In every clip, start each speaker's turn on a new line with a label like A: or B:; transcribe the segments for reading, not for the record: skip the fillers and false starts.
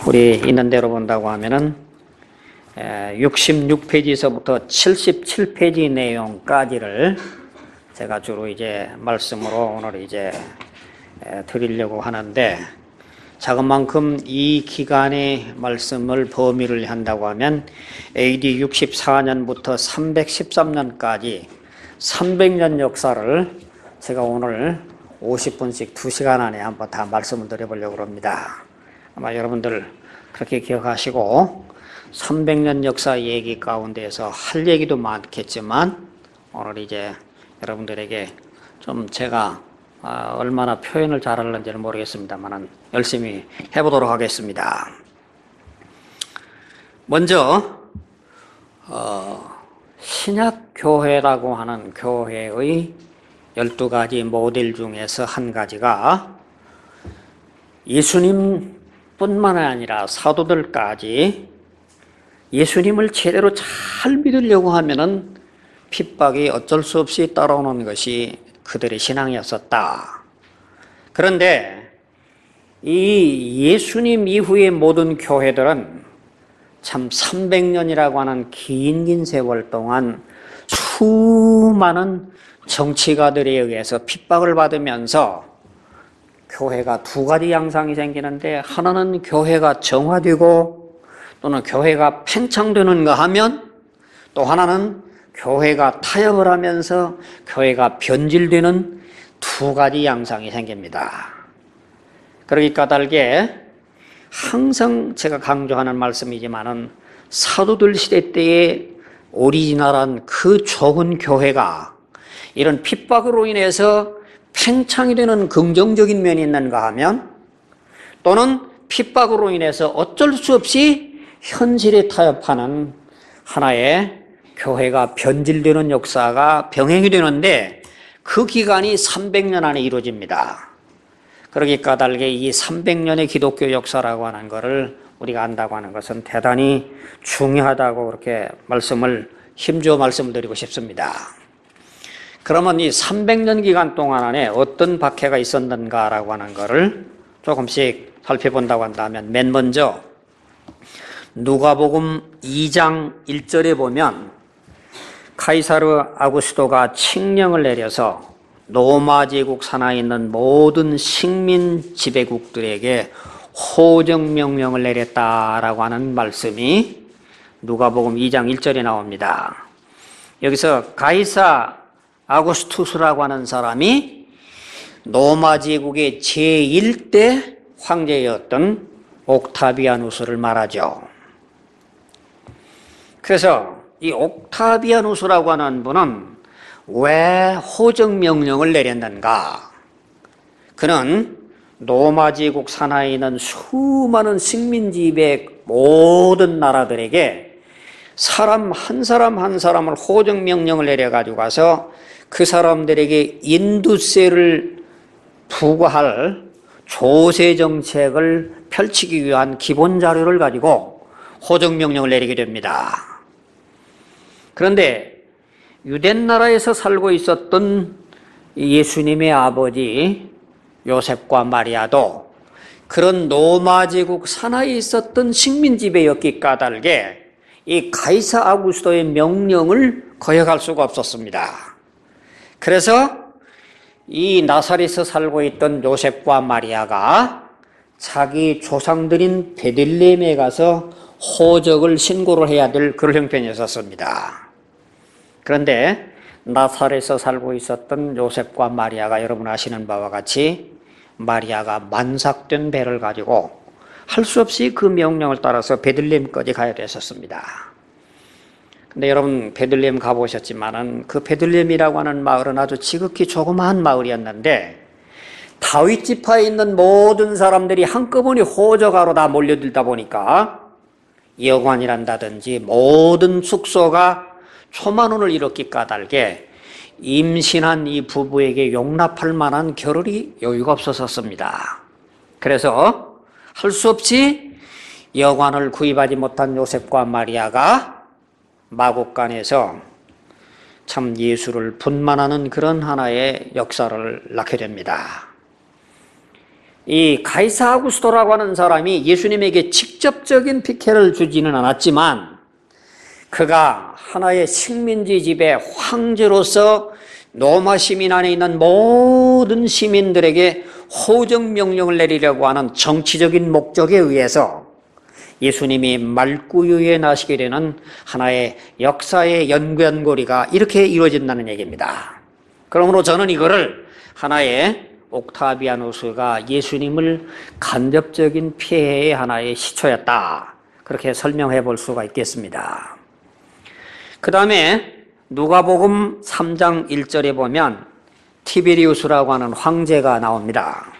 A: 우리 있는 대로 본다고 하면은 66페이지서부터 77페이지 내용까지를 제가 주로 이제 말씀으로 오늘 이제 드리려고 하는데, 자그만큼 이 기간의 말씀을 범위를 한다고 하면 AD 64년부터 313년까지 300년 역사를 제가 오늘 50분씩 2시간 안에 한번 다 말씀을 드려보려고 합니다. 아마 여러분들 그렇게 기억하시고, 300년 역사 얘기 가운데에서 할 얘기도 많겠지만 오늘 이제 여러분들에게 좀 제가 얼마나 표현을 잘하는지는 모르겠습니다만 열심히 해보도록 하겠습니다. 먼저 신약교회라고 하는 교회의 12가지 모델 중에서 한 가지가 예수님뿐만 아니라 사도들까지 예수님을 제대로 잘 믿으려고 하면은 핍박이 어쩔 수 없이 따라오는 것이 그들의 신앙이었었다. 그런데 이 예수님 이후의 모든 교회들은 참 300년이라고 하는 긴 세월 동안 수많은 정치가들에 의해서 핍박을 받으면서 교회가 두 가지 양상이 생기는데, 하나는 교회가 정화되고 또는 교회가 팽창되는가 하면, 또 하나는 교회가 타협을 하면서 교회가 변질되는 두 가지 양상이 생깁니다. 그러기 까닭에 항상 제가 강조하는 말씀이지만은 사도들 시대 때의 오리지널한 그 좋은 교회가 이런 핍박으로 인해서 팽창이 되는 긍정적인 면이 있는가 하면, 또는 핍박으로 인해서 어쩔 수 없이 현실에 타협하는 하나의 교회가 변질되는 역사가 병행이 되는데, 그 기간이 300년 안에 이루어집니다. 그러기 까닭에 이 300년의 기독교 역사라고 하는 것을 우리가 안다고 하는 것은 대단히 중요하다고 그렇게 힘주어 말씀을 드리고 싶습니다. 그러면 이 300년 기간 동안 안에 어떤 박해가 있었는가라고 하는 것을 조금씩 살펴본다고 한다면, 맨 먼저 누가복음 2장 1절에 보면 카이사르 아구스토가 칙령을 내려서 로마 제국 산하에 있는 모든 식민 지배국들에게 호정 명령을 내렸다라고 하는 말씀이 누가복음 2장 1절에 나옵니다. 여기서 가이사 아구스투스라고 하는 사람이 로마 제국의 제1대 황제였던 옥타비아누스를 말하죠. 그래서 이 옥타비아누스라고 하는 분은 왜 호정 명령을 내렸는가? 그는 로마 제국 산하에 있는 수많은 식민지배 모든 나라들에게 사람 한 사람을 호정 명령을 내려가지고 가서 그 사람들에게 인두세를 부과할 조세 정책을 펼치기 위한 기본 자료를 가지고 호정 명령을 내리게 됩니다. 그런데 유대 나라에서 살고 있었던 예수님의 아버지 요셉과 마리아도 그런 로마 제국 산하에 있었던 식민지배였기 까닭에 이 가이사 아구스토의 명령을 거역할 수가 없었습니다. 그래서 이 나사렛에서 살고 있던 요셉과 마리아가 자기 조상들인 베들레헴에 가서 호적을 신고를 해야 될 그런 형편이었습니다. 그런데 나사렛에서 살고 있었던 요셉과 마리아가 여러분 아시는 바와 같이 마리아가 만삭된 배를 가지고 할 수 없이 그 명령을 따라서 베들레헴까지 가야 됐었습니다. 근데 여러분 베들레헴 가보셨지만은 그 베들레헴이라고 하는 마을은 아주 지극히 조그마한 마을이었는데, 다윗 지파에 있는 모든 사람들이 한꺼번에 호적하러 다 몰려들다 보니까 여관이란다든지 모든 숙소가 초만원을 일으키 까닭에 임신한 이 부부에게 용납할 만한 겨를이 여유가 없었습니다. 그래서 할 수 없이 여관을 구입하지 못한 요셉과 마리아가 마국간에서 참 예수를 분만하는 그런 하나의 역사를 낳게 됩니다. 이 가이사 아구스토라고 하는 사람이 예수님에게 직접적인 피케를 주지는 않았지만 그가 하나의 식민지 집의 황제로서 로마 시민 안에 있는 모든 시민들에게 호적 명령을 내리려고 하는 정치적인 목적에 의해서 예수님이 말구유에 나시게 되는 하나의 역사의 연관고리가 이렇게 이루어진다는 얘기입니다. 그러므로 저는 이거를 하나의 옥타비아누스가 예수님을 간접적인 피해의 하나의 시초였다, 그렇게 설명해 볼 수가 있겠습니다. 그 다음에 누가복음 3장 1절에 보면 티베리우스라고 하는 황제가 나옵니다.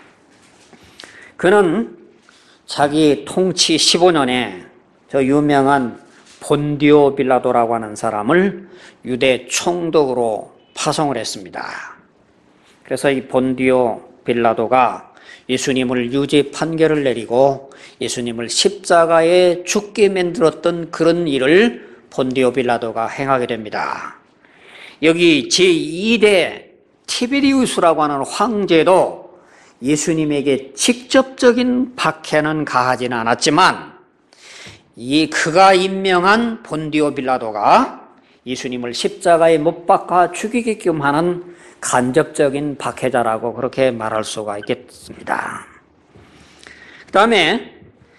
A: 그는 자기 통치 15년에 저 유명한 본디오 빌라도라고 하는 사람을 유대 총독으로 파송을 했습니다. 그래서 이 본디오 빌라도가 예수님을 유죄 판결을 내리고 예수님을 십자가에 죽게 만들었던 그런 일을 본디오 빌라도가 행하게 됩니다. 여기 제2대 티베리우스라고 하는 황제도 예수님에게 직접적인 박해는 가하지는 않았지만 그가 임명한 본디오 빌라도가 예수님을 십자가에 못 박아 죽이게끔 하는 간접적인 박해자라고 그렇게 말할 수가 있겠습니다. 그 다음에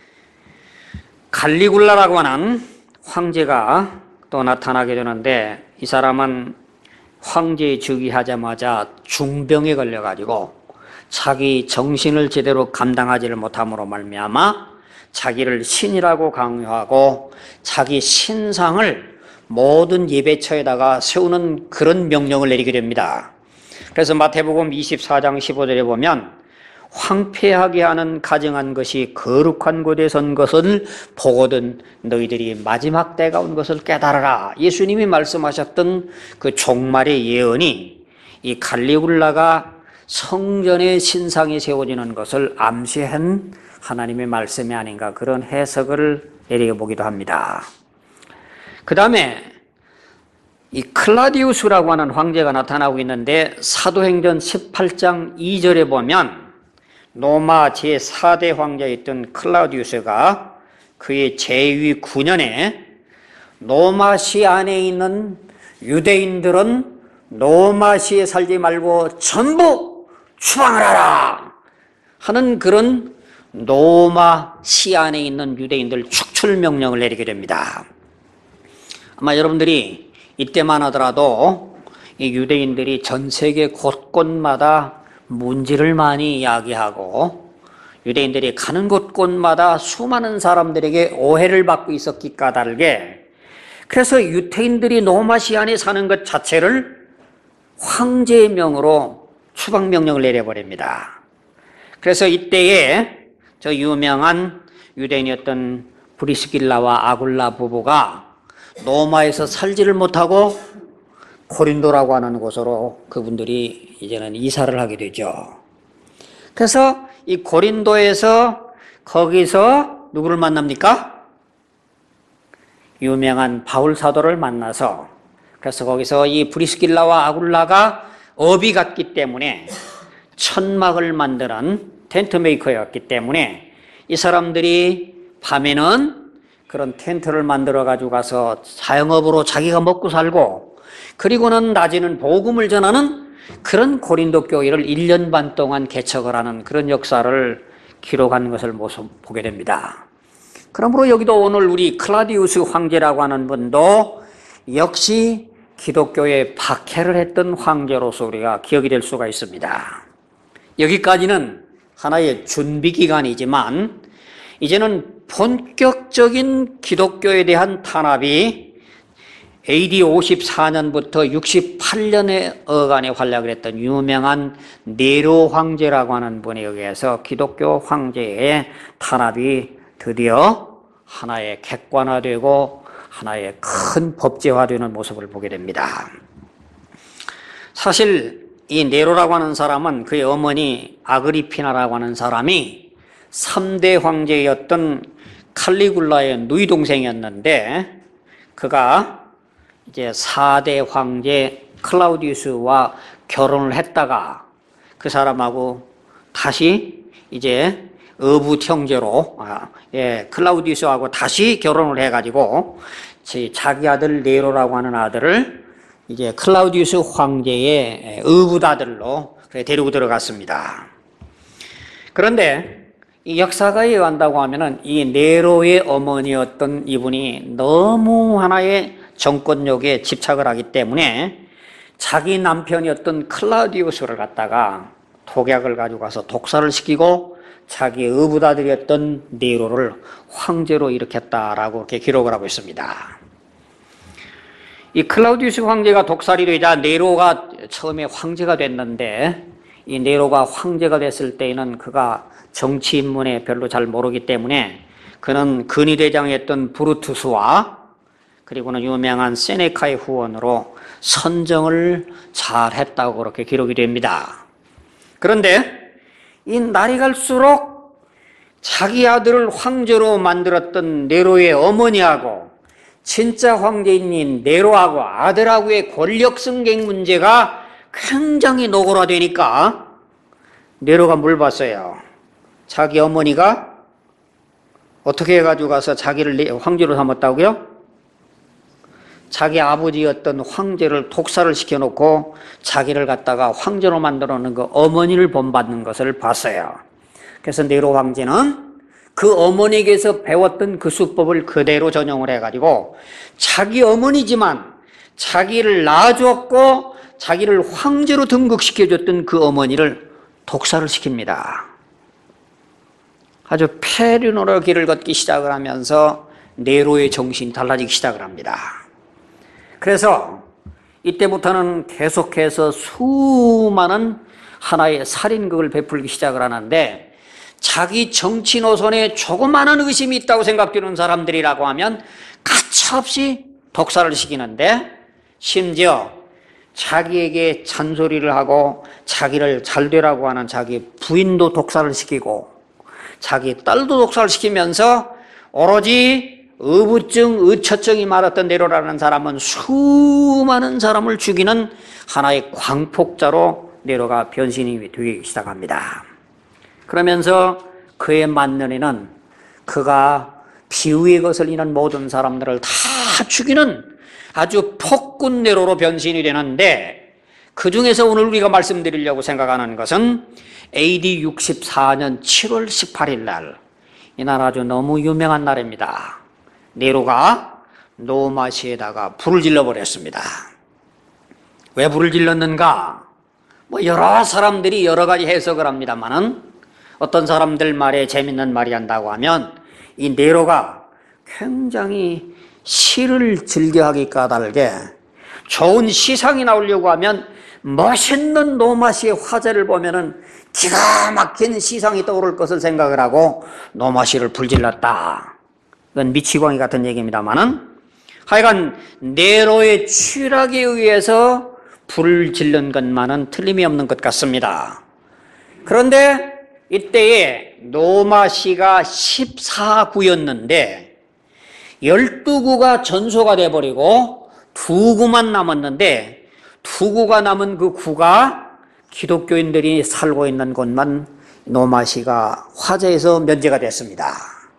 A: 갈리굴라라고 하는 황제가 또 나타나게 되는데 이 사람은 황제 즉위하자마자 중병에 걸려가지고 자기 정신을 제대로 감당하지를 못함으로 말미암아 자기를 신이라고 강요하고 자기 신상을 모든 예배처에다가 세우는 그런 명령을 내리게 됩니다. 그래서 마태복음 24장 15절에 보면 황폐하게 하는 가증한 것이 거룩한 곳에 선 것을 보거든 너희들이 마지막 때가 온 것을 깨달아라. 예수님이 말씀하셨던 그 종말의 예언이 이 갈리굴라가 성전의 신상이 세워지는 것을 암시한 하나님의 말씀이 아닌가, 그런 해석을 내려보기도 합니다. 그 다음에 이 클라디우스라고 하는 황제가 나타나고 있는데 사도행전 18장 2절에 보면 로마 제4대 황제였던 클라우디우스가 그의 제위 9년에 로마시 안에 있는 유대인들은 로마시에 살지 말고 전부 추방을 하라 하는 그런 로마시 안에 있는 유대인들 축출 명령을 내리게 됩니다. 아마 여러분들이 이때만 하더라도 이 유대인들이 전 세계 곳곳마다 문제를 많이 이야기하고 유대인들이 가는 곳곳마다 수많은 사람들에게 오해를 받고 있었기 까닭에 그래서 유대인들이 로마시 안에 사는 것 자체를 황제의 명으로 추방명령을 내려버립니다. 그래서 이때에 저 유명한 유대인이었던 브리스길라와 아굴라 부부가 로마에서 살지를 못하고 고린도라고 하는 곳으로 그분들이 이제는 이사를 하게 되죠. 그래서 이 고린도에서 거기서 누구를 만납니까? 유명한 바울 사도를 만나서, 그래서 거기서 이 브리스길라와 아굴라가 업이 같기 때문에 천막을 만드는 텐트 메이커였기 때문에 이 사람들이 밤에는 그런 텐트를 만들어 가지고 가서 사영업으로 자기가 먹고 살고, 그리고는 낮에는 복음을 전하는 그런 고린도 교회를 1년 반 동안 개척을 하는 그런 역사를 기록한 것을 보게 됩니다. 그러므로 여기도 오늘 우리 클라디우스 황제라고 하는 분도 역시 기독교에 박해를 했던 황제로서 우리가 기억이 될 수가 있습니다. 여기까지는 하나의 준비 기간이지만 이제는 본격적인 기독교에 대한 탄압이 AD 54년부터 68년에 어간에 활약을 했던 유명한 네로 황제라고 하는 분에 의해서 기독교 황제의 탄압이 드디어 하나의 객관화되고 하나의 큰 법제화되는 모습을 보게 됩니다. 사실 이 네로라고 하는 사람은 그의 어머니 아그리피나라고 하는 사람이 3대 황제였던 칼리굴라의 누이 동생이었는데 그가 이제 4대 황제 클라우디우스와 결혼을 했다가 그 사람하고 다시 이제 어부 형제로 클라우디우스하고 다시 결혼을 해가지고 자기 아들 네로라고 하는 아들을 이제 클라우디우스 황제의 어부다들로 데리고 들어갔습니다. 그런데 이 역사가에 의한다고 하면은 이 네로의 어머니였던 이분이 너무 하나의 정권력에 집착을 하기 때문에 자기 남편이었던 클라우디우스를 갖다가 독약을 가지고 가서 독살을 시키고 자기 어부다들이었던 네로를 황제로 일으켰다라고 이렇게 기록을 하고 있습니다. 이 클라우디우스 황제가 독살이 되자 네로가 처음에 황제가 됐는데 이 네로가 황제가 됐을 때에는 그가 정치 인문에 별로 잘 모르기 때문에 그는 근위대장이었던 브루투스와 그리고는 유명한 세네카의 후원으로 선정을 잘 했다고 그렇게 기록이 됩니다. 그런데 이 날이 갈수록 자기 아들을 황제로 만들었던 네로의 어머니하고 진짜 황제인 네로하고 아들하고의 권력 승객 문제가 굉장히 노골화되니까 네로가 물 봤어요. 자기 어머니가 어떻게 해가지고 가서 자기를 황제로 삼았다고요? 자기 아버지였던 황제를 독살을 시켜놓고 자기를 갖다가 황제로 만들어 놓은 그 어머니를 본받는 것을 봤어요. 그래서 네로 황제는 그 어머니에게서 배웠던 그 수법을 그대로 전용을 해가지고 자기 어머니지만 자기를 낳아주었고 자기를 황제로 등극시켜줬던 그 어머니를 독살을 시킵니다. 아주 폐륜으로 길을 걷기 시작을 하면서 네로의 정신이 달라지기 시작을 합니다. 그래서 이때부터는 계속해서 수많은 하나의 살인극을 베풀기 시작을 하는데 자기 정치 노선에 조그마한 의심이 있다고 생각되는 사람들이라고 하면 가차없이 독살을 시키는데 심지어 자기에게 잔소리를 하고 자기를 잘되라고 하는 자기 부인도 독살을 시키고 자기 딸도 독살을 시키면서 오로지 의부증, 의처증이 많았던 네로라는 사람은 수많은 사람을 죽이는 하나의 광폭자로 네로가 변신이 되기 시작합니다. 그러면서 그의 만년에는 그가 비위에 거슬리는 모든 사람들을 다 죽이는 아주 폭군 네로로 변신이 되는데 그 중에서 오늘 우리가 말씀드리려고 생각하는 것은 AD 64년 7월 18일 날, 이날 아주 너무 유명한 날입니다. 네로가 노마시에다가 불을 질러버렸습니다. 왜 불을 질렀는가? 여러 사람들이 여러 가지 해석을 합니다만은 어떤 사람들 말에 재밌는 말이 한다고 하면 이 네로가 굉장히 시를 즐겨하기 까닭에 좋은 시상이 나오려고 하면 멋있는 노마시의 화제를 보면은 기가 막힌 시상이 떠오를 것을 생각을 하고 노마시를 불질렀다. 이건 미치광이 같은 얘기입니다만은 하여간 네로의 추락에 의해서 불을 질른 것만은 틀림이 없는 것 같습니다. 그런데 이때에 노마시가 14구였는데 12구가 전소가 돼버리고 2구만 남았는데 2구가 남은 그 구가 기독교인들이 살고 있는 곳만 노마시가 화재에서 면제가 됐습니다.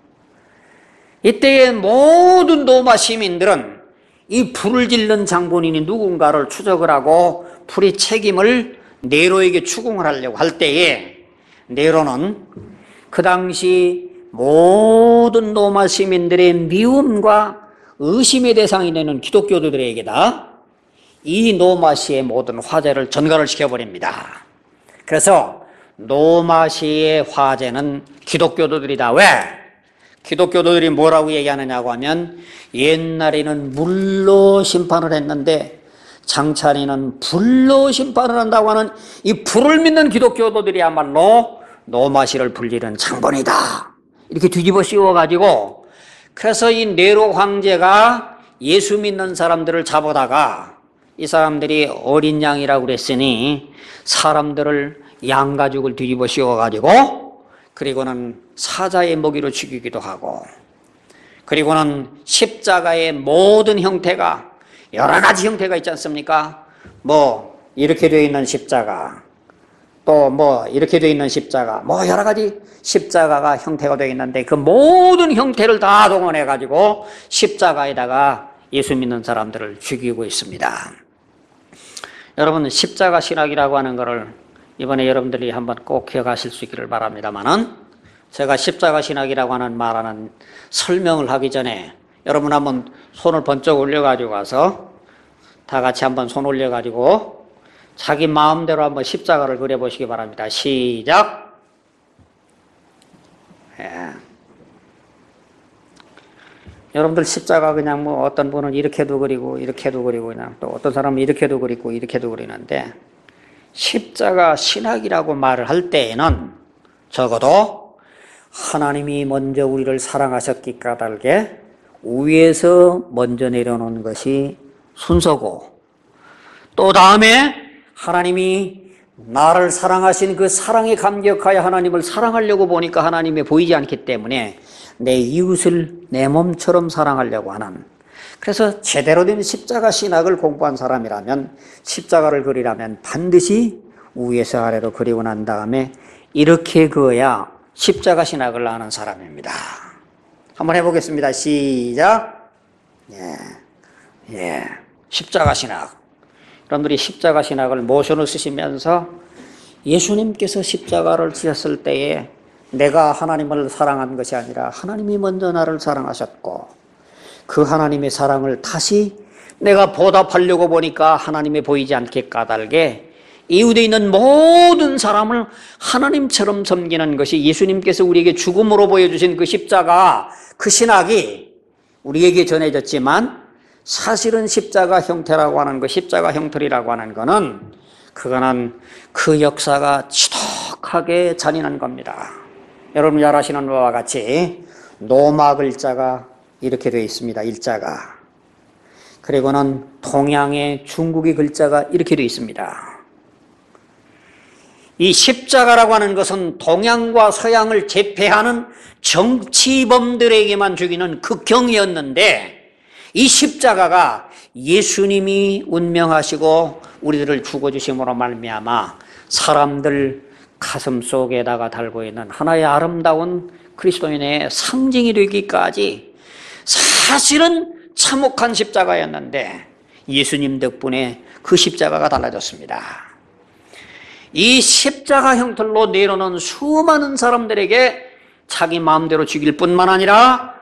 A: 이때의 모든 노마 시민들은 이 불을 질른 장본인이 누군가를 추적을 하고 불의 책임을 네로에게 추궁을 하려고 할 때에 네로는 그 당시 모든 로마 시민들의 미움과 의심의 대상이 되는 기독교도들에게다 이 노마시의 모든 화제를 전가를 시켜버립니다. 그래서 노마시의 화제는 기독교도들이다. 왜? 기독교도들이 뭐라고 얘기하느냐고 하면 옛날에는 물로 심판을 했는데 장차에는 불로 심판을 한다고 하는 이 불을 믿는 기독교도들이야말로 노마시를 불리는 장본이다. 이렇게 뒤집어 씌워가지고 그래서 이 네로 황제가 예수 믿는 사람들을 잡아다가 이 사람들이 어린 양이라고 그랬으니 사람들을 양가죽을 뒤집어 씌워가지고 그리고는 사자의 먹이로 죽이기도 하고 그리고는 십자가의 모든 형태가 여러 가지 형태가 있지 않습니까? 이렇게 되어 있는 십자가 또 뭐 이렇게 되어 있는 십자가, 뭐 여러 가지 십자가가 형태가 되어 있는데 그 모든 형태를 다 동원해 가지고 십자가에다가 예수 믿는 사람들을 죽이고 있습니다. 여러분, 십자가 신학이라고 하는 것을 이번에 여러분들이 한번 꼭 기억하실 수 있기를 바랍니다만은, 제가 십자가 신학이라고 하는 말하는 설명을 하기 전에 여러분 한번 손을 번쩍 올려가지고 가서 다 같이 한번 손 올려가지고 자기 마음대로 한번 십자가를 그려보시기 바랍니다. 시작. 예. 여러분들 십자가 그냥 뭐 어떤 분은 이렇게도 그리고 이렇게도 그리고 그냥 또 어떤 사람은 이렇게도 그리고 이렇게도 그리는데, 십자가 신학이라고 말을 할 때에는 적어도 하나님이 먼저 우리를 사랑하셨기 까닭에 위에서 먼저 내려놓은 것이 순서고, 또 다음에 하나님이 나를 사랑하신 그 사랑에 감격하여 하나님을 사랑하려고 보니까 하나님이 보이지 않기 때문에 내 이웃을 내 몸처럼 사랑하려고 하는, 그래서 제대로 된 십자가 신학을 공부한 사람이라면, 십자가를 그리라면 반드시 위에서 아래로 그리고 난 다음에 이렇게 그어야 십자가 신학을 아는 사람입니다. 한번 해보겠습니다. 시작. 예. 십자가 신학. 여러분들이 십자가 신학을 모션을 쓰시면서 예수님께서 십자가를 지셨을 때에 내가 하나님을 사랑한 것이 아니라 하나님이 먼저 나를 사랑하셨고, 그 하나님의 사랑을 다시 내가 보답하려고 보니까 하나님이 보이지 않게 까닭에 이웃에 있는 모든 사람을 하나님처럼 섬기는 것이 예수님께서 우리에게 죽음으로 보여주신 그 십자가, 그 신학이 우리에게 전해졌지만, 사실은 십자가 형태라고 하는 것, 십자가 형틀이라고 하는 것은 그거는 그 역사가 지독하게 잔인한 겁니다. 여러분 잘 아시는 바와 같이 로마 글자가 이렇게 되어 있습니다. 일자가. 그리고는 동양의 중국의 글자가 이렇게 되어 있습니다. 이 십자가라고 하는 것은 동양과 서양을 제패하는 정치범들에게만 죽이는 극형이었는데, 이 십자가가 예수님이 운명하시고 우리들을 죽어주심으로 말미암아 사람들 가슴 속에다가 달고 있는 하나의 아름다운 그리스도인의 상징이 되기까지 사실은 참혹한 십자가였는데, 예수님 덕분에 그 십자가가 달라졌습니다. 이 십자가 형틀로 내려놓은 수많은 사람들에게 자기 마음대로 죽일 뿐만 아니라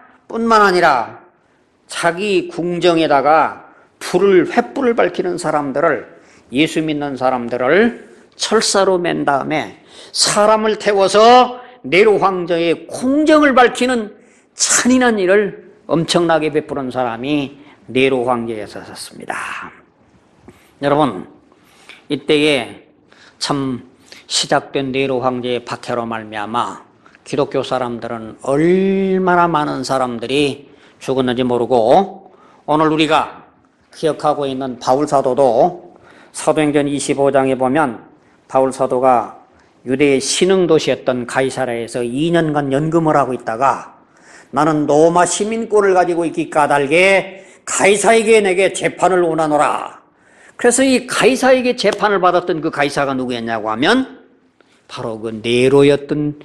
A: 자기 궁정에다가 횃불을 밝히는 사람들을, 예수 믿는 사람들을 철사로 맨 다음에 사람을 태워서 네로 황제의 궁정을 밝히는 잔인한 일을 엄청나게 베푸는 사람이 네로 황제였었습니다. 여러분, 이때에 참 시작된 네로 황제의 박해로 말미암아 기독교 사람들은 얼마나 많은 사람들이 죽었는지 모르고, 오늘 우리가 기억하고 있는 바울 사도도 사도행전 25장에 보면 바울 사도가 유대의 신흥 도시였던 가이사랴에서 2년간 연금을 하고 있다가 나는 로마 시민권을 가지고 있기 까닭에 가이사에게 내게 재판을 원하노라. 그래서 이 가이사에게 재판을 받았던 그 가이사가 누구였냐고 하면 바로 그 네로였던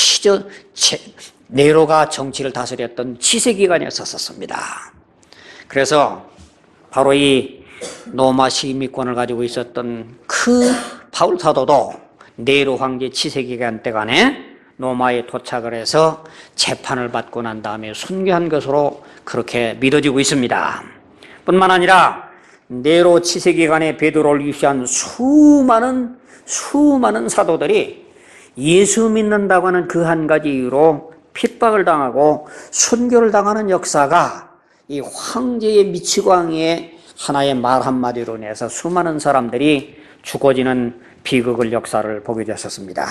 A: 네로가 정치를 다스렸던 치세기관이었었습니다. 그래서 바로 이 로마 시민권을 가지고 있었던 그 바울 사도도 네로 황제 치세기관 때간에 로마에 도착을 해서 재판을 받고 난 다음에 순교한 것으로 그렇게 믿어지고 있습니다. 뿐만 아니라 네로 치세기관의 베드로를 위시한 수많은 사도들이 예수 믿는다고 하는 그 한 가지 이유로 핍박을 당하고 순교를 당하는 역사가 이 황제의 미치광이의 하나의 말 한마디로 인해서 수많은 사람들이 죽어지는 비극을 역사를 보게 되었습니다.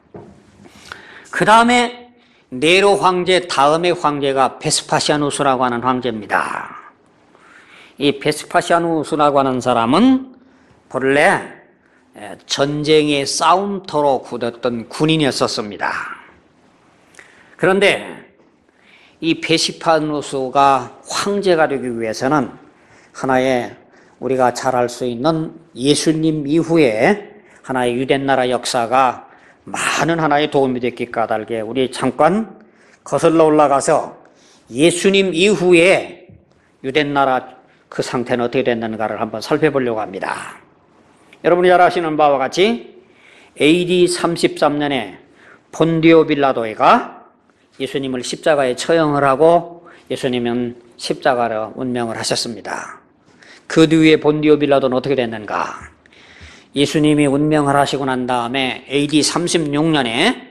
A: 그 다음에 네로 황제 다음의 황제가 베스파시아누스라고 하는 황제입니다. 이 베스파시아누스라고 하는 사람은 본래 전쟁의 싸움터로 굳었던 군인이었었습니다. 그런데 이 베스파시아누스가 황제가 되기 위해서는 하나의 우리가 잘 알 수 있는 예수님 이후에 하나의 유대 나라 역사가 많은 하나의 도움이 됐기 까닭에 우리 잠깐 거슬러 올라가서 예수님 이후에 유대 나라 그 상태는 어떻게 됐는가를 한번 살펴보려고 합니다. 여러분이 잘 아시는 바와 같이 AD 33년에 본디오 빌라도가 예수님을 십자가에 처형을 하고 예수님은 십자가로 운명을 하셨습니다. 그 뒤에 본디오 빌라도는 어떻게 됐는가? 예수님이 운명을 하시고 난 다음에 AD 36년에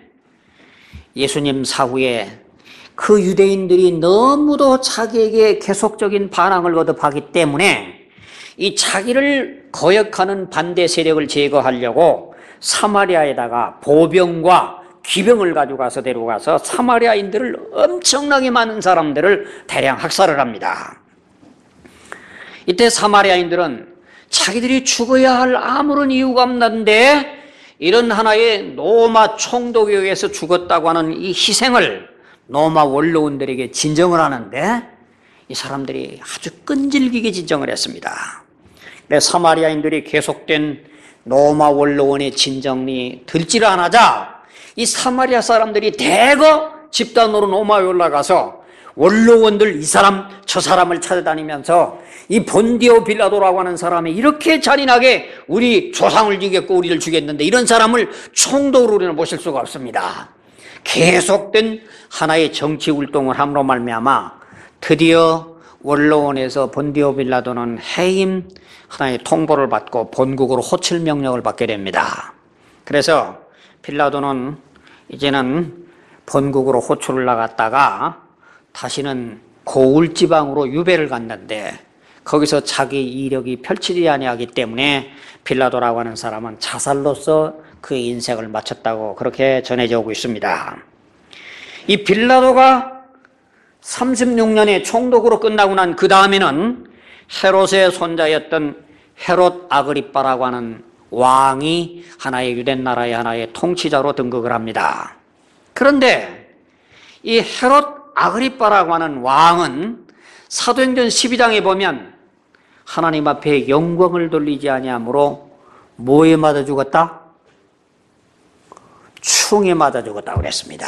A: 예수님 사후에 그 유대인들이 너무도 자기에게 계속적인 반항을 거듭하기 때문에 이 자기를 거역하는 반대 세력을 제거하려고 사마리아에다가 보병과 기병을 가져가서 데려가서 사마리아인들을 엄청나게 많은 사람들을 대량 학살을 합니다. 이때 사마리아인들은 자기들이 죽어야 할 아무런 이유가 없는데 이런 하나의 로마 총독에 의해서 죽었다고 하는 이 희생을 로마 원로원들에게 진정을 하는데 이 사람들이 아주 끈질기게 진정을 했습니다. 그래서 사마리아인들이 계속된 로마 원로원의 진정이 들지를 않아자 이 사마리아 사람들이 대거 집단으로 로마에 올라가서 원로원들 이 사람 저 사람을 찾아다니면서 이 본디오 빌라도라고 하는 사람이 이렇게 잔인하게 우리 조상을 죽였고 우리를 죽였는데 이런 사람을 총독으로 우리는 모실 수가 없습니다. 계속된 하나의 정치 활동을 함으로 말미암아 드디어 원로원에서 본디오 빌라도는 해임 하나의 통보를 받고 본국으로 호출 명령을 받게 됩니다. 그래서 빌라도는 이제는 본국으로 호출을 나갔다가 다시는 고을 지방으로 유배를 갔는데 거기서 자기 이력이 펼치지 아니하기 때문에 빌라도라고 하는 사람은 자살로서 그의 인생을 마쳤다고 그렇게 전해져 오고 있습니다. 이 빌라도가 36년의 총독으로 끝나고 난 그 다음에는 헤롯의 손자였던 헤롯 아그리빠라고 하는 왕이 하나의 유대 나라의 하나의 통치자로 등극을 합니다. 그런데 이 헤롯 아그리빠라고 하는 왕은 사도행전 12장에 보면 하나님 앞에 영광을 돌리지 아니하므로 뭐에 맞아 죽었다? 충에 맞아 죽었다고 그랬습니다.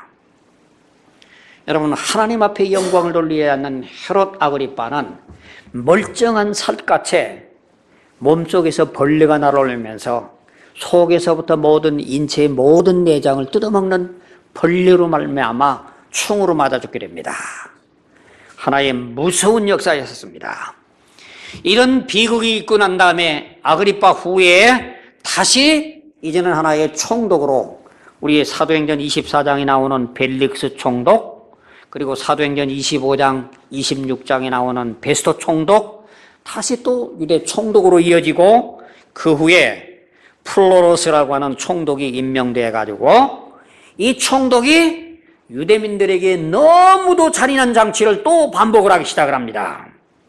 A: 여러분, 하나님 앞에 영광을 돌리지 않는 헤롯 아그리빠는 멀쩡한 살갗에 몸속에서 벌레가 날아오면서 속에서부터 모든 인체의 모든 내장을 뜯어먹는 벌레로 말미암아 충으로 맞아 죽게 됩니다. 하나의 무서운 역사였습니다. 이런 비극이 있고 난 다음에 아그리빠 후에 다시 이제는 하나의 총독으로 우리 사도행전 24장에 나오는 벨릭스 총독, 그리고 사도행전 25장, 26장에 나오는 베스토 총독, 다시 또 유대 총독으로 이어지고 그 후에 플로로스라고 하는 총독이 임명되어 가지고 이 총독이 유대민들에게 너무도 잔인한 장치를 또 반복을 하기 시작을 합니다.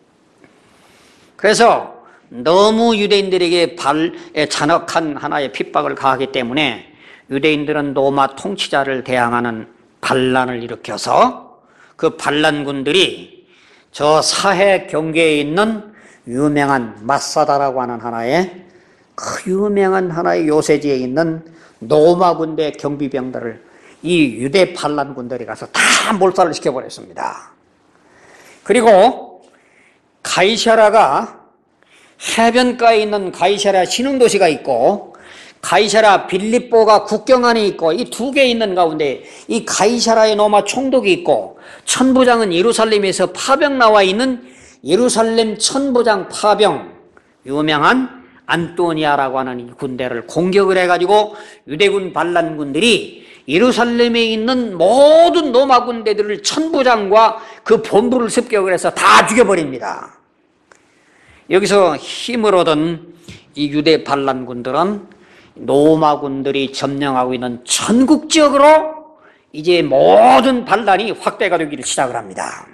A: 그래서 너무 유대인들에게 잔혹한 하나의 핍박을 가하기 때문에 유대인들은 로마 통치자를 대항하는 반란을 일으켜서 그 반란군들이 저 사해 경계에 있는 유명한 마사다라고 하는 하나의 그 유명한 하나의 요새지에 있는 로마 군대 경비병들을 이 유대 반란군들이 가서 다 몰살을 시켜버렸습니다. 그리고 가이사라가 해변가에 있는 가이사라 신흥도시가 있고 가이사라 빌립보가 국경 안에 있고 이 두 개 있는 가운데 이 가이사라의 로마 총독이 있고 천부장은 예루살렘에서 파병 나와 있는 예루살렘 천부장 파병 유명한 안토니아라고 하는 이 군대를 공격을 해가지고 유대군 반란군들이 예루살렘에 있는 모든 로마 군대들을 천부장과 그 본부를 습격을 해서 다 죽여버립니다. 여기서 힘을 얻은 이 유대 반란군들은 로마군들이 점령하고 있는 전국 지역으로 이제 모든 반란이 확대가 되기를 시작을 합니다.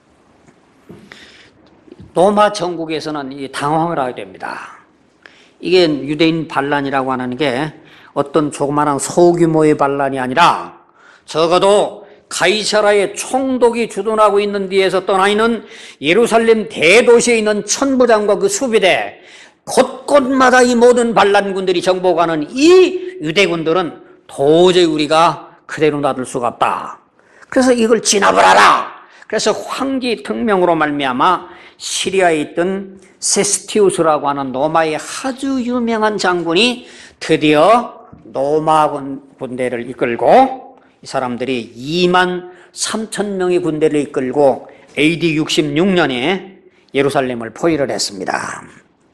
A: 로마 전국에서는 당황을 하게 됩니다. 이게 유대인 반란이라고 하는 게 어떤 조그마한 소규모의 반란이 아니라 적어도 가이사라의 총독이 주둔하고 있는 데에서 떠나 있는 예루살렘 대도시에 있는 천부장과 그 수비대 곳곳 곳곳마다 이 모든 반란군들이 정복하는 이 유대군들은 도저히 우리가 그대로 놔둘 수가 없다. 그래서 이걸 진압을 하라. 그래서 황제 특명으로 말미암아 시리아에 있던 세스티우스라고 하는 로마의 아주 유명한 장군이 드디어 로마 군대를 이끌고, 이 사람들이 2만 3천 명의 군대를 이끌고 AD 66년에 예루살렘을 포위를 했습니다.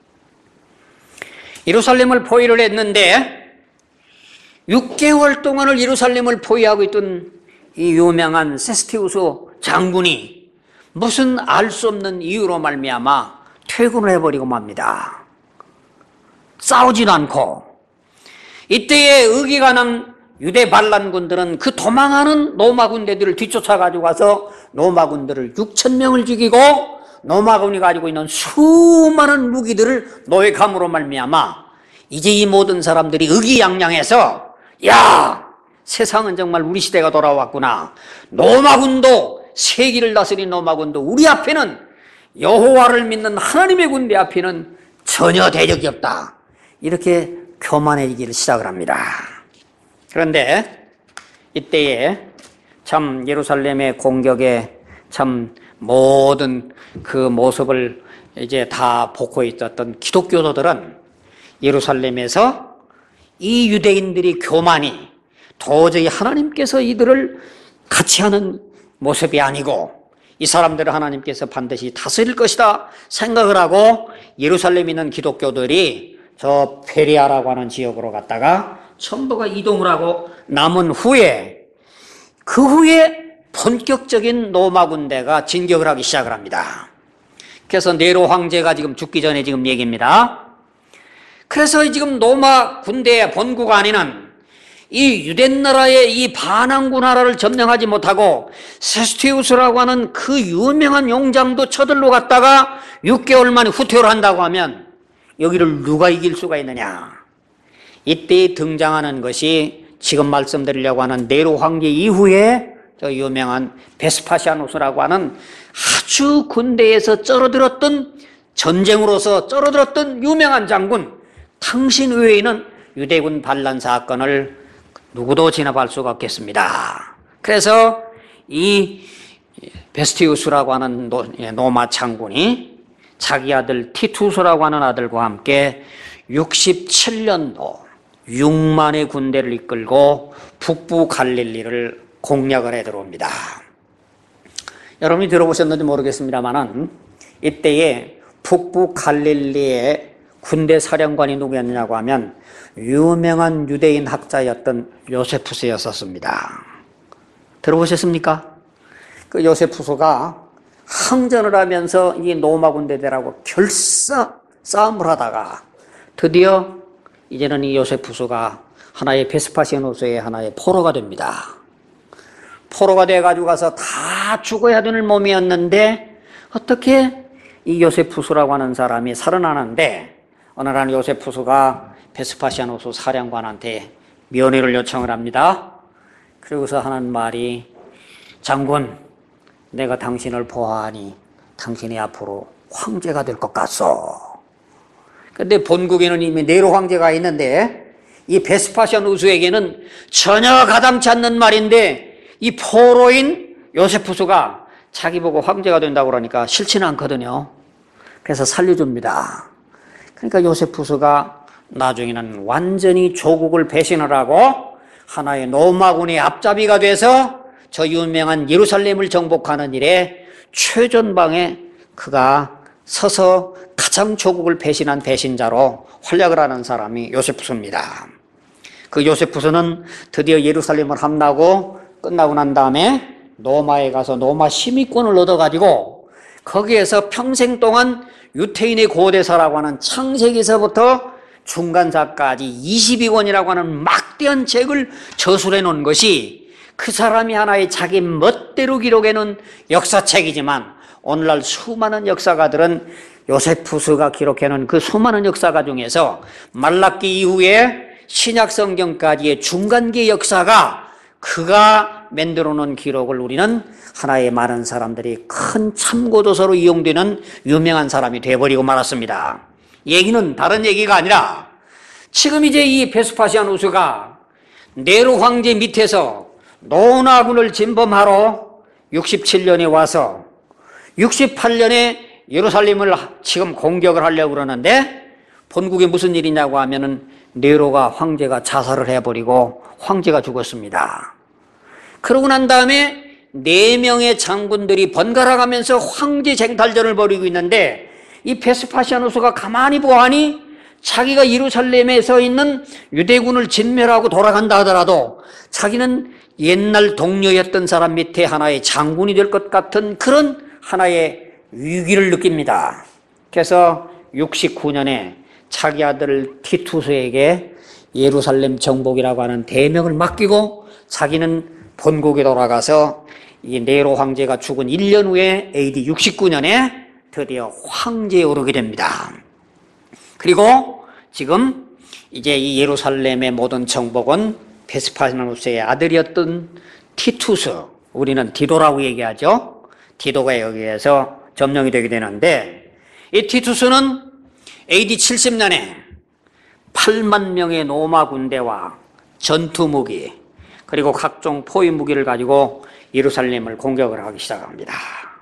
A: 예루살렘을 포위를 했는데 6개월 동안을 예루살렘을 포위하고 있던 이 유명한 세스티우스 장군이 무슨 알 수 없는 이유로 말미암아 퇴근을 해버리고 맙니다. 싸우지도 않고. 이때에 의기가 난 유대 반란군들은 그 도망하는 로마 군대들을 뒤쫓아가지고 가서 로마 군대를 6천 명을 죽이고 로마군이 가지고 있는 수많은 무기들을 노획함으로 말미암아 이제 이 모든 사람들이 의기양양해서, 야, 세상은 정말 우리 시대가 돌아왔구나. 로마군도, 세기를 다스린 로마군도 우리 앞에는, 여호와를 믿는 하나님의 군대 앞에는 전혀 대적이 없다. 이렇게 교만해지기를 시작을 합니다. 그런데 이때에 참 예루살렘의 공격에 참 모든 그 모습을 이제 다 보고 있었던 기독교도들은 예루살렘에서 이 유대인들이 교만이 도저히 하나님께서 이들을 같이 하는 모습이 아니고 이 사람들을 하나님께서 반드시 다스릴 것이다 생각을 하고 예루살렘에 있는 기독교들이 저 페리아라고 하는 지역으로 갔다가 전부가 이동을 하고 남은 후에, 그 후에 본격적인 로마 군대가 진격을 하기 시작을 합니다. 그래서 네로 황제가 지금 죽기 전에 지금 얘기입니다. 그래서 지금 로마 군대의 본국 안에는 이 유대나라의 이 반항구 나라를 점령하지 못하고 세스티우스라고 하는 그 유명한 용장도 쳐들러 갔다가 6개월 만에 후퇴를 한다고 하면 여기를 누가 이길 수가 있느냐. 이때 등장하는 것이 지금 말씀드리려고 하는 네로 황제 이후에 저 유명한 베스파시아누스라고 하는 아주 군대에서 쩔어들었던, 전쟁으로서 쩔어들었던 유명한 장군, 당신 외에는 유대군 반란 사건을 누구도 진압할 수가 없겠습니다. 그래서 이 베스티우스라고 하는 로마 장군이 자기 아들 티투스라고 하는 아들과 함께 67년도 6만의 군대를 이끌고 북부 갈릴리를 공략을 해 들어옵니다. 여러분이 들어보셨는지 모르겠습니다만은 이때에 북부 갈릴리의 군대 사령관이 누구였냐고 하면 유명한 유대인 학자였던 요세푸스였었습니다. 들어보셨습니까? 그 요세푸스가 항전을 하면서 이 로마 군대들하고 싸움을 하다가 드디어 이제는 이 요세푸스가 하나의 베스파시아누스의 하나의 포로가 됩니다. 포로가 돼가지고 가서 다 죽어야 되는 몸이었는데 어떻게 이 요세푸스라고 하는 사람이 살아나는데, 어느 날 요세푸스가 베스파시아누스 사령관한테 면회를 요청을 합니다. 그러고서 하는 말이, 장군, 내가 당신을 보아하니 당신이 앞으로 황제가 될 것 같소. 근데 본국에는 이미 네로 황제가 있는데 이 베스파시아누스에게는 전혀 가당치 않는 말인데 이 포로인 요세푸스가 자기 보고 황제가 된다고 그러니까 싫지는 않거든요. 그래서 살려줍니다. 그러니까 요세푸스가 나중에는 완전히 조국을 배신을 하고 하나의 로마군의 앞잡이가 돼서 저 유명한 예루살렘을 정복하는 일에 최전방에 그가 서서 가장 조국을 배신한 배신자로 활약을 하는 사람이 요세푸스입니다. 그 요세푸스는 드디어 예루살렘을 함나고 끝나고 난 다음에 로마에 가서 로마 시민권을 얻어가지고 거기에서 평생 동안 유태인의 고대사라고 하는 창세기서부터 중간사까지 22권이라고 하는 막대한 책을 저술해 놓은 것이 그 사람이 하나의 자기 멋대로 기록해 놓은 역사책이지만 오늘날 수많은 역사가들은 요세푸스가 기록해 놓은 그 수많은 역사가 중에서 말라기 이후에 신약 성경까지의 중간기 역사가 그가 만들어 놓은 기록을 우리는 하나의 많은 사람들이 큰 참고도서로 이용되는 유명한 사람이 되어버리고 말았습니다. 얘기는 다른 얘기가 아니라 지금 이제 이 베스파시아누스가 네로 황제 밑에서 노마군을 진범하러 67년에 와서 68년에 예루살렘을 지금 공격을 하려고 그러는데 본국에 무슨 일이냐고 하면은 네로가 황제가 자살을 해버리고 황제가 죽었습니다. 그러고 난 다음에 4명의 장군들이 번갈아 가면서 황제 쟁탈전을 벌이고 있는데 이 베스파시아누스가 가만히 보아하니 자기가 예루살렘에서 있는 유대군을 진멸하고 돌아간다 하더라도 자기는 옛날 동료였던 사람 밑에 하나의 장군이 될 것 같은 그런 하나의 위기를 느낍니다. 그래서 69년에 자기 아들 티투스에게 예루살렘 정복이라고 하는 대명을 맡기고 자기는 본국에 돌아가서 이 네로 황제가 죽은 1년 후에 AD 69년에 드디어 황제에 오르게 됩니다. 그리고 지금 이제 이 예루살렘의 모든 정복은 베스파시아누스의 아들이었던 티투스, 우리는 디도라고 얘기하죠. 디도가 여기에서 점령이 되게 되는데 이 티투스는 AD 70년에 8만 명의 로마 군대와 전투 무기 그리고 각종 포위 무기를 가지고 예루살렘을 공격을 하기 시작합니다.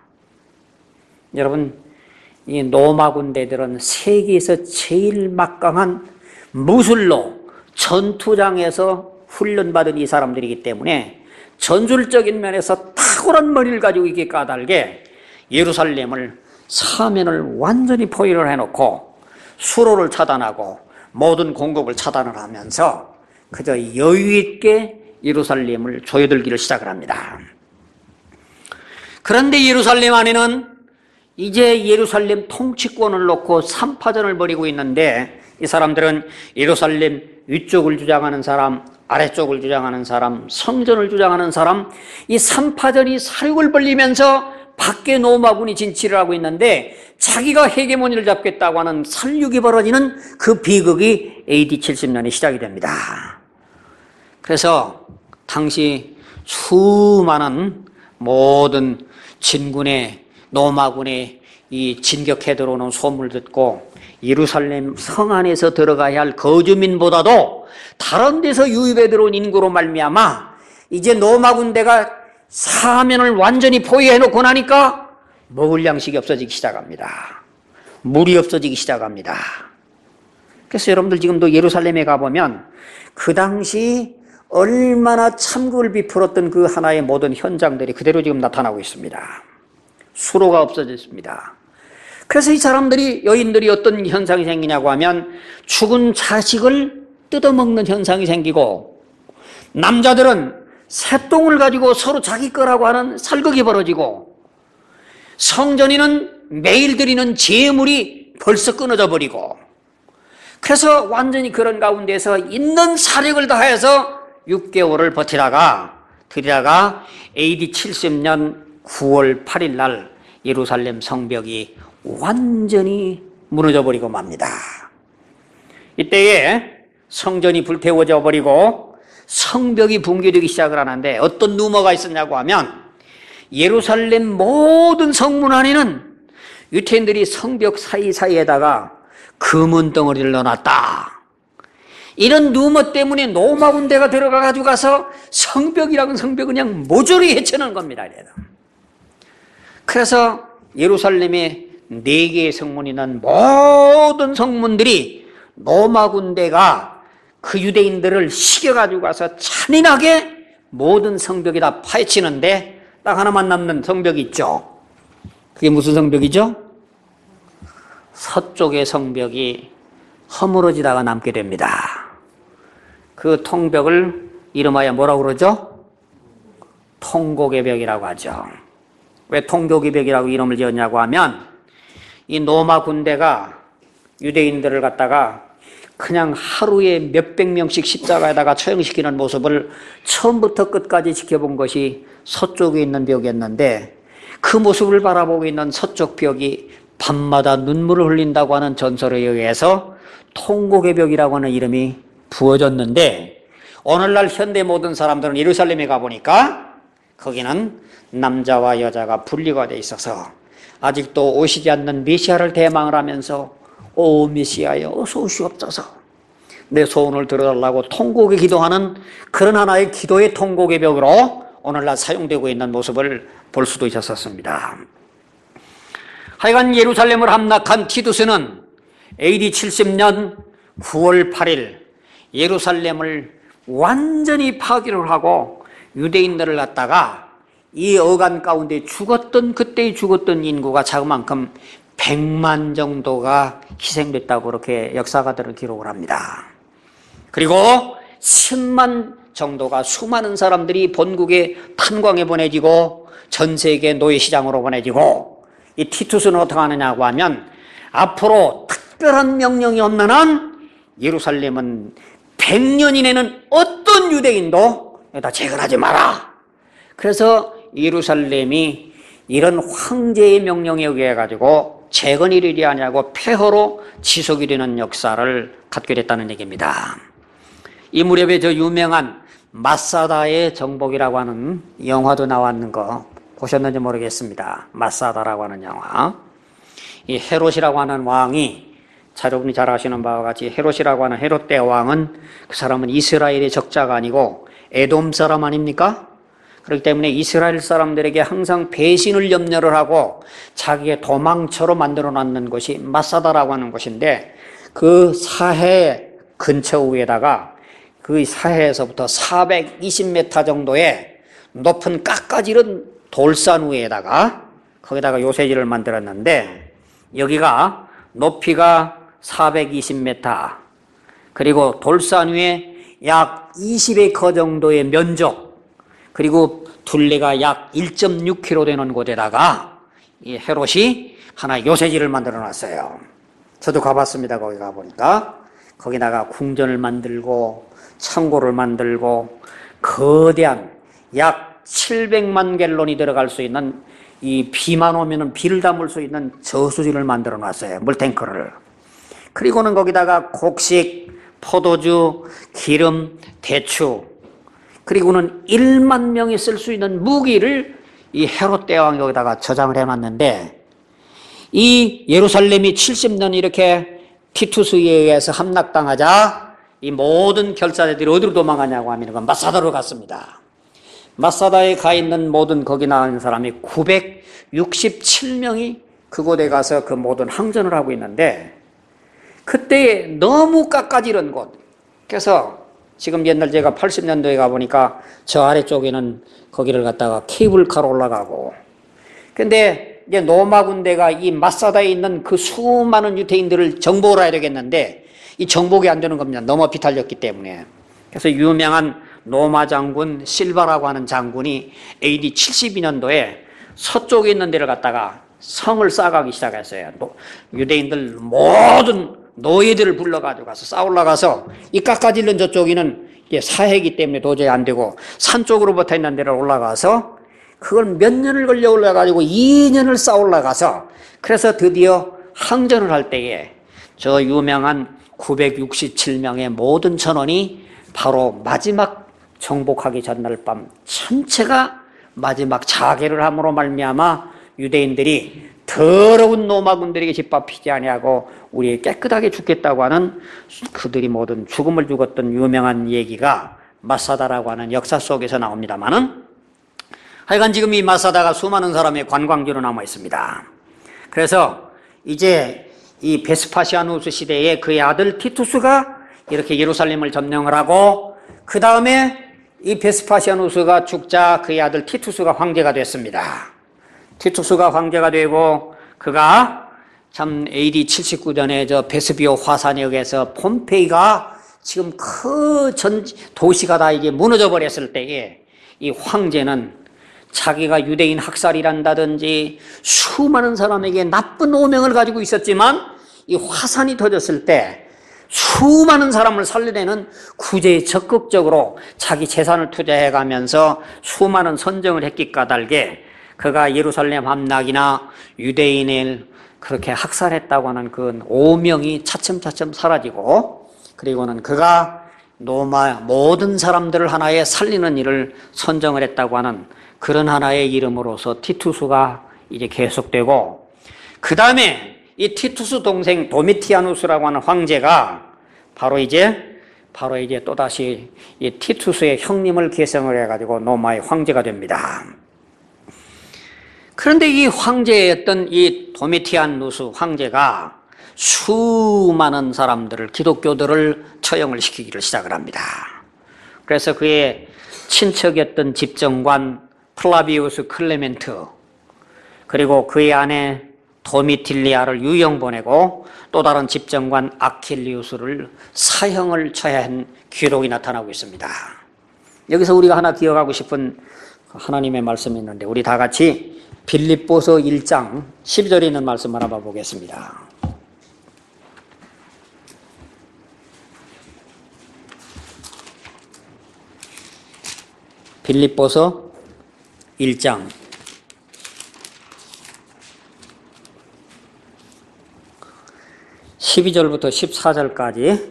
A: 여러분, 이 로마 군대들은 세계에서 제일 막강한 무술로 전투장에서 훈련받은 이 사람들이기 때문에 전술적인 면에서 탁월한 머리를 가지고 이게 까닭에 예루살렘을 사면을 완전히 포위를 해놓고 수로를 차단하고 모든 공급을 차단을 하면서 그저 여유있게 예루살렘을 조여들기를 시작을 합니다. 그런데 예루살렘 안에는 이제 예루살렘 통치권을 놓고 3파전을 벌이고 있는데 이 사람들은 예루살렘 위쪽을 주장하는 사람, 아래쪽을 주장하는 사람, 성전을 주장하는 사람, 이 3파전이 사륙을 벌리면서 밖에 로마군이 진치를 하고 있는데 자기가 헤게모니를 잡겠다고 하는 살육이 벌어지는 그 비극이 AD 70년에 시작이 됩니다. 그래서 당시 수많은 모든 진군의 로마군의 이 진격해 들어오는 소문을 듣고 예루살렘 성 안에서 들어가야 할 거주민보다도 다른 데서 유입해 들어온 인구로 말미암아 이제 로마 군대가 사면을 완전히 포위해 놓고 나니까 먹을 양식이 없어지기 시작합니다. 물이 없어지기 시작합니다. 그래서 여러분들 지금도 예루살렘에 가보면 그 당시 얼마나 참극을 비풀었던 그 하나의 모든 현장들이 그대로 지금 나타나고 있습니다. 수로가 없어졌습니다. 그래서 이 사람들이, 여인들이 어떤 현상이 생기냐고 하면 죽은 자식을 뜯어먹는 현상이 생기고, 남자들은 새똥을 가지고 서로 자기 거라고 하는 살극이 벌어지고, 성전에는 매일 드리는 제물이 벌써 끊어져 버리고, 그래서 완전히 그런 가운데서 있는 사력을 다해서 6개월을 버티다가 AD 70년 9월 8일 날 예루살렘 성벽이 완전히 무너져 버리고 맙니다. 이때에 성전이 불태워져 버리고 성벽이 붕괴되기 시작을 하는데 어떤 루머가 있었냐고 하면 예루살렘 모든 성문 안에는 유태인들이 성벽 사이사이에다가 금은 덩어리를 넣어놨다. 이런 루머 때문에 로마 군대가 들어가가지고 가서 성벽이라는 성벽을 그냥 모조리 해치는 겁니다. 그래서 예루살렘에 4개의 성문이 있는 모든 성문들이 로마 군대가 그 유대인들을 시켜가지고 가서 잔인하게 모든 성벽이 다 파헤치는데 딱 하나만 남는 성벽이 있죠. 그게 무슨 성벽이죠? 서쪽의 성벽이 허물어지다가 남게 됩니다. 그 통벽을 이름하여 뭐라고 그러죠? 통곡의 벽이라고 하죠. 왜 통곡의 벽이라고 이름을 지었냐고 하면 이 로마 군대가 유대인들을 갖다가 그냥 하루에 몇백 명씩 십자가에다가 처형시키는 모습을 처음부터 끝까지 지켜본 것이 서쪽에 있는 벽이었는데 그 모습을 바라보고 있는 서쪽 벽이 밤마다 눈물을 흘린다고 하는 전설에 의해서 통곡의 벽이라고 하는 이름이 부어졌는데 오늘날 현대 모든 사람들은 예루살렘에 가보니까 거기는 남자와 여자가 분리가 돼 있어서 아직도 오시지 않는 메시아를 대망을 하면서 오 메시아여 어서 오시옵소서, 내 소원을 들어달라고 통곡의 기도하는 그런 하나의 기도의 통곡의 벽으로 오늘날 사용되고 있는 모습을 볼 수도 있었습니다. 하여간 예루살렘을 함락한 티투스는 AD 70년 9월 8일 예루살렘을 완전히 파괴를 하고 유대인들을 갖다가 이 어간 가운데 그때 죽었던 인구가 자그만큼 100만 정도가 희생됐다고 그렇게 역사가들은 기록을 합니다. 그리고 10만 정도가 수많은 사람들이 본국에 탄광에 보내지고 전 세계 노예시장으로 보내지고, 이 티투스는 어떻게 하느냐고 하면 앞으로 특별한 명령이 없는 한 예루살렘은 100년 이내는 어떤 유대인도 여기다 재건하지 마라. 그래서 예루살렘이 이런 황제의 명령에 의해 가지고 재건이 되지 아니하고 폐허로 지속이 되는 역사를 갖게 됐다는 얘기입니다. 이 무렵에 저 유명한 마사다의 정복이라고 하는 영화도 나왔는 거 보셨는지 모르겠습니다. 마사다라고 하는 영화. 이 헤롯이라고 하는 왕이, 여러분이 잘 아시는 바와 같이 헤롯이라고 하는 헤롯 대왕은, 그 사람은 이스라엘의 적자가 아니고 에돔 사람 아닙니까? 그렇기 때문에 이스라엘 사람들에게 항상 배신을 염려를 하고 자기의 도망처로 만들어 놨는 곳이 마사다라고 하는 곳인데, 그 사해 근처 위에다가 그 사해에서부터 420m 정도의 높은 깎아지른 돌산 위에다가 거기다가 요새지를 만들었는데, 여기가 높이가 420m, 그리고 돌산 위에 약 20에이커 정도의 면적, 그리고 둘레가 약 1.6km 되는 곳에다가 이 헤롯이 하나 요새지를 만들어 놨어요. 저도 가봤습니다. 거기 가보니까 거기다가 궁전을 만들고 창고를 만들고 거대한 약 700만 갤론이 들어갈 수 있는, 이 비만 오면은 비를 담을 수 있는 저수지를 만들어 놨어요. 물탱크를. 그리고는 거기다가 곡식, 포도주, 기름, 대추, 그리고는 1만 명이 쓸 수 있는 무기를 이 헤롯 대왕이 여기다가 저장을 해놨는데, 이 예루살렘이 70년 이렇게 티투스에 의해서 함락당하자 이 모든 결사대들이 어디로 도망가냐고 하면 그 마사다로 갔습니다. 마사다에 가 있는 모든 거기 나가는 사람이 967명이 그곳에 가서 그 모든 항전을 하고 있는데, 그때 너무 깎아지른 곳, 그래서 지금 옛날 제가 80년도에 가보니까 저 아래쪽에는 거기를 갖다가 케이블카로 올라가고, 근데 이제 로마 군대가 이 마사다에 있는 그 수많은 유대인들을 정복을 해야 되겠는데 이 정복이 안 되는 겁니다. 너무 비탈렸기 때문에. 그래서 유명한 로마 장군 실바라고 하는 장군이 AD 72년도에 서쪽에 있는 데를 갖다가 성을 쌓아가기 시작했어요. 유대인들 모든 노예들을 불러가지고 가서 싸우러 가서, 이 깎아질른 저쪽에는 사해이기 때문에 도저히 안 되고 산 쪽으로 붙어 있는 데를 올라가서 그걸 몇 년을 걸려 올라가지고 2년을 쌓아 올라가서, 그래서 드디어 항전을 할 때에 저 유명한 967명의 모든 전원이 바로 마지막 정복하기 전날 밤 전체가 마지막 자결을 함으로 말미암아 유대인들이 더러운 로마군들에게 짓밟히지 아니하고 우리 깨끗하게 죽겠다고 하는, 그들이 모든 죽음을 죽었던 유명한 얘기가 마사다라고 하는 역사 속에서 나옵니다만은, 하여간 지금 이 마사다가 수많은 사람의 관광지로 남아 있습니다. 그래서 이제 이 베스파시아누스 시대에 그의 아들 티투스가 이렇게 예루살렘을 점령을 하고, 그 다음에 이 베스파시아누스가 죽자 그의 아들 티투스가 황제가 됐습니다. 티투스가 황제가 되고, 그가 참 AD 79년에 저 베스비오 화산에 의해서 폼페이가 지금 그 전 도시가 다 이게 무너져 버렸을 때에 이 황제는 자기가 유대인 학살이란다든지 수많은 사람에게 나쁜 오명을 가지고 있었지만, 이 화산이 터졌을 때 수많은 사람을 살려내는 구제에 적극적으로 자기 재산을 투자해 가면서 수많은 선정을 했기 까닭에 그가 예루살렘 함락이나 유대인을 그렇게 학살했다고 하는 그 오명이 차츰차츰 사라지고, 그리고는 그가 로마 모든 사람들을 하나의 살리는 일을 선정을 했다고 하는 그런 하나의 이름으로서 티투스가 이제 계속되고, 그 다음에 이 티투스 동생 도미티아누스라고 하는 황제가 바로 이제 또다시 이 티투스의 형님을 계승을 해가지고 로마의 황제가 됩니다. 그런데 이 황제였던 이 도미티아누스 황제가 수많은 사람들을, 기독교들을 처형을 시키기를 시작을 합니다. 그래서 그의 친척이었던 집정관 플라비우스 클레멘트, 그리고 그의 아내 도미틸리아를 유형 보내고 또 다른 집정관 아킬리우스를 사형을 처한 기록이 나타나고 있습니다. 여기서 우리가 하나 기억하고 싶은 하나님의 말씀이 있는데, 우리 다 같이 빌립보서 1장 12절에 있는 말씀 하나 봐보겠습니다. 빌립보서 1장 12절부터 14절까지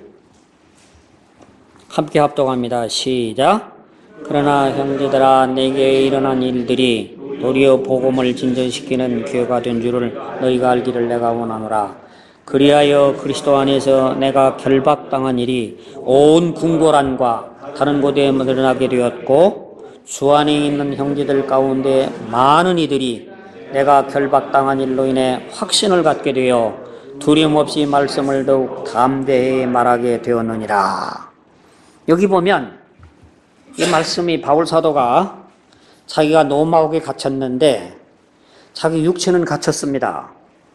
A: 함께 합독합니다. 시작. 그러나 형제들아, 내게 일어난 일들이 도리어 복음을 진전시키는 기회가 된 줄을 너희가 알기를 내가 원하노라. 그리하여 그리스도 안에서 내가 결박당한 일이 온 궁궐안과 다른 곳에 드러나게 되었고, 주 안에 있는 형제들 가운데 많은 이들이 내가 결박당한 일로 인해 확신을 갖게 되어 두려움 없이 말씀을 더욱 담대히 말하게 되었느니라. 여기 보면 이 말씀이 바울 사도가 자기가 로마옥에 갇혔는데 자기 육체는 갇혔습니다.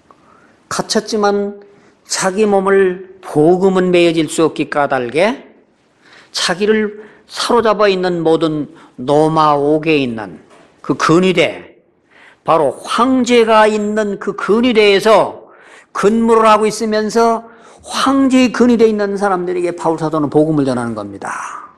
A: 갇혔지만 자기 몸을 복음은 매여질 수 없기 까닭에 자기를 사로잡아 있는 모든 로마옥에 있는 그 근위대, 바로 황제가 있는 그 근위대에서 근무를 하고 있으면서 황제의 근위대에 있는 사람들에게 바울 사도는 복음을 전하는 겁니다.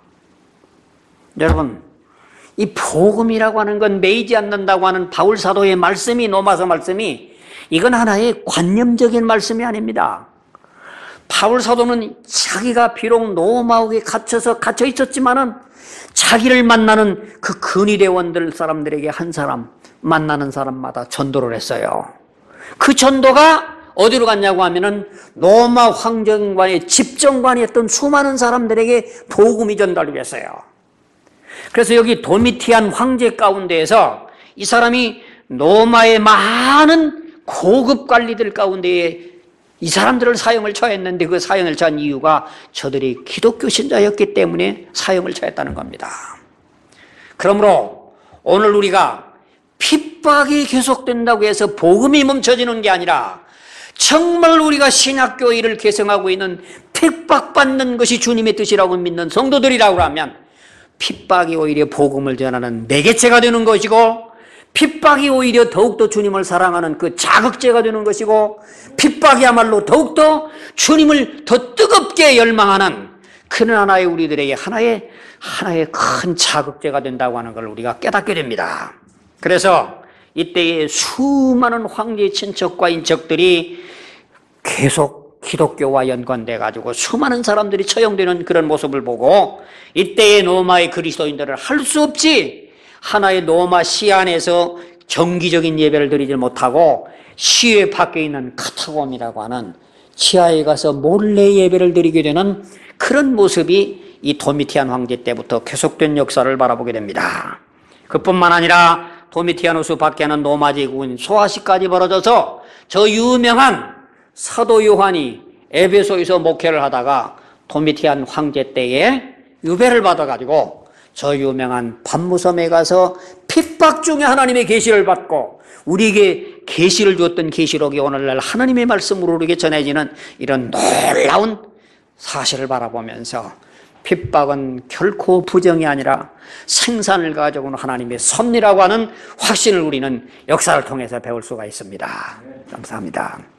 A: 여러분, 이 복음이라고 하는 건 매이지 않는다고 하는 바울 사도의 말씀이, 로마서 말씀이, 이건 하나의 관념적인 말씀이 아닙니다. 바울 사도는 자기가 비록 로마옥에 갇혀 있었지만은 자기를 만나는 그 근위대원들 사람들에게 한 사람, 만나는 사람마다 전도를 했어요. 그 전도가 어디로 갔냐고 하면은 로마 황정관의 집정관이었던 수많은 사람들에게 복음이 전달됐어요. 그래서 여기 도미티안 황제 가운데에서 이 사람이 로마의 많은 고급 관리들 가운데에 이 사람들을 사형을 처했는데, 그 사형을 처한 이유가 저들이 기독교 신자였기 때문에 사형을 처했다는 겁니다. 그러므로 오늘 우리가 핍박이 계속된다고 해서 복음이 멈춰지는 게 아니라, 정말 우리가 신약교회를 계승하고 있는 핍박받는 것이 주님의 뜻이라고 믿는 성도들이라고 하면 핍박이 오히려 복음을 전하는 매개체가 되는 것이고, 핍박이 오히려 더욱더 주님을 사랑하는 그 자극제가 되는 것이고, 핍박이야말로 더욱더 주님을 더 뜨겁게 열망하는 그런 하나의 우리들에게 하나의 큰 자극제가 된다고 하는 걸 우리가 깨닫게 됩니다. 그래서 이때에 수많은 황제의 친척과 인척들이 계속 기독교와 연관돼 가지고 수많은 사람들이 처형되는 그런 모습을 보고, 이때의 로마의 그리스도인들은 할 수 없이 하나의 로마 시 안에서 정기적인 예배를 드리지 못하고 시외 밖에 있는 카타콤이라고 하는 지하에 가서 몰래 예배를 드리게 되는 그런 모습이 이 도미티안 황제 때부터 계속된 역사를 바라보게 됩니다. 그뿐만 아니라 도미티아누스 밖에는 로마 제국인 소아시까지 벌어져서 저 유명한 사도 요한이 에베소에서 목회를 하다가 도미티안 황제 때에 유배를 받아가지고 저 유명한 밤무섬에 가서 핍박 중에 하나님의 계시를 받고 우리에게 계시를 주었던 계시록이 오늘날 하나님의 말씀으로 우리에게 전해지는 이런 놀라운 사실을 바라보면서 핍박은 결코 부정이 아니라 생산을 가져오는 하나님의 섭리라고 하는 확신을 우리는 역사를 통해서 배울 수가 있습니다. 감사합니다.